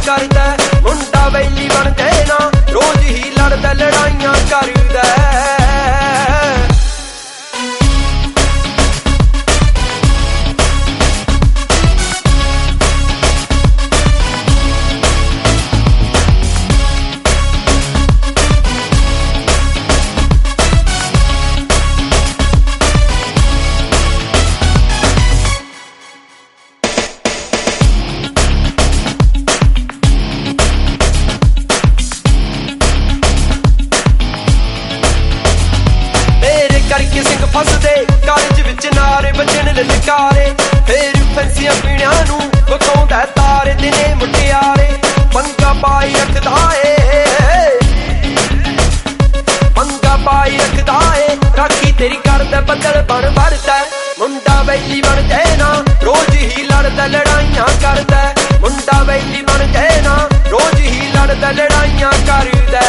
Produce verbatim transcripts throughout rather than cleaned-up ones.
करदा मुंडा वैली बन जाए ना रोज ही लड़दा लड़ाइयां करदा करके सिंह फसदे कालज विच नारे बजन ललकारे फिर फैंसियां पीणियां नूं विखाउंदा तारे दिने मुटियारे पंगा पाई रखदा ए पंगा पाई रखदा ए राखी तेरी करदा बदल बन भरदा मुंडा वैली बन जाए ना रोज ही लड़दा लड़ाइयां करदा मुंडा वैली बन जाए ना रोज ही लड़दा लड़ाइयां करदा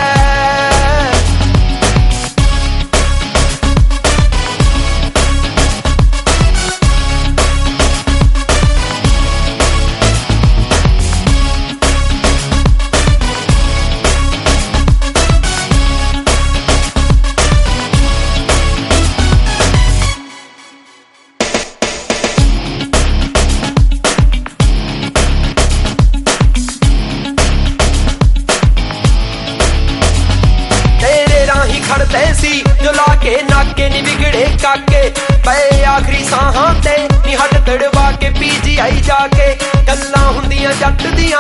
खड़ते सी जो लाके नाके नी बिगड़े काके पे आखिरी साहां ते नी हट तड़वा के पीजी आई जाके गल्लां हुंदियां जट दियां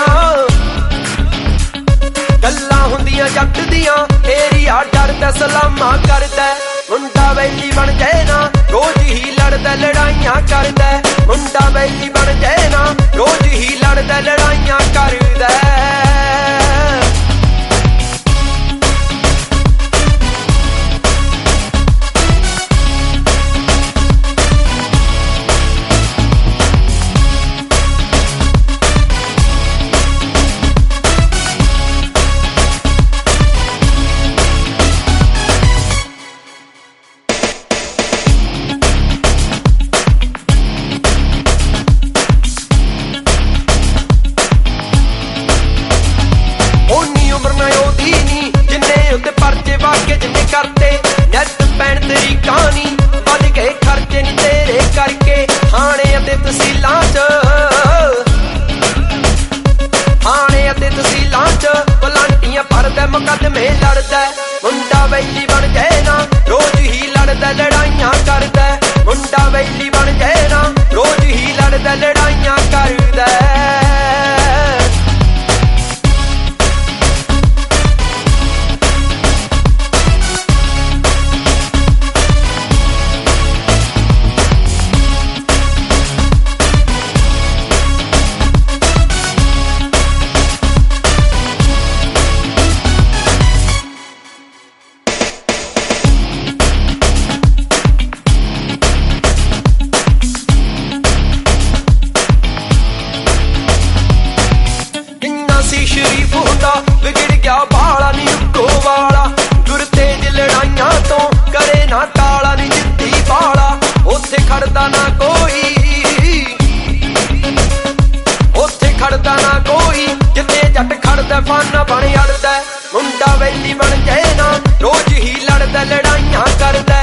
गल्लां हुंदियां जट दियां एरिया डरदा सलामा करदा मुंडा वैली बन जाए ना रोज ही लड़दा लड़ाइयां करदा मुंडा वैली बन जाए ना रोज ही लड़दा लड़ाइयां करदा परचे वाके जिन्ने करते नैट पैण तेरी कहानी बद गए खर्चे नी तेरे करके थाने अते तहसीलां च थाने अते तहसीलां च पलांटियां भरदा मुकदमे लड़दा मुंडा वैली बन जाए ना रोज ही लड़दा लड़ाइयां करदा मुंडा वैली बन जाए ना रोज ही लड़दा लड़ाइयां करदा शरीफ हुंदा बिगड़ गया बाला नी उको वाला गुर तेज लड़ाइयां तो करे ना टाला नी जिद्दी बाला उत्थे खड़दा ना कोई उत्थे खड़दा ना कोई जिथे जट खड़दा फाना बन अड़दा मुंडा वैली बन जाए ना रोज ही लड़दा लड़ाइयां करदा